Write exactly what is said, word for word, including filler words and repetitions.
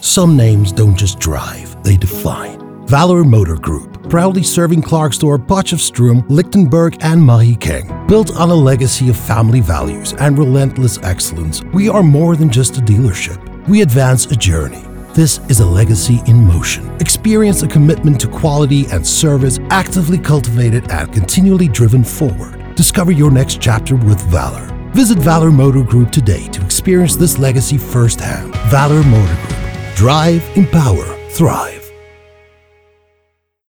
Some names don't just drive, they define. Valor Motor Group, proudly serving Klarksdorp, Potchefstroom, Lichtenberg, and Mahikeng. Built on a legacy of family values and relentless excellence, we are more than just a dealership. We advance a journey. This is a legacy in motion. Experience a commitment to quality and service, actively cultivated and continually driven forward. Discover your next chapter with Valor. Visit Valor Motor Group today to experience this legacy firsthand. Valor Motor Group. Drive, empower, thrive.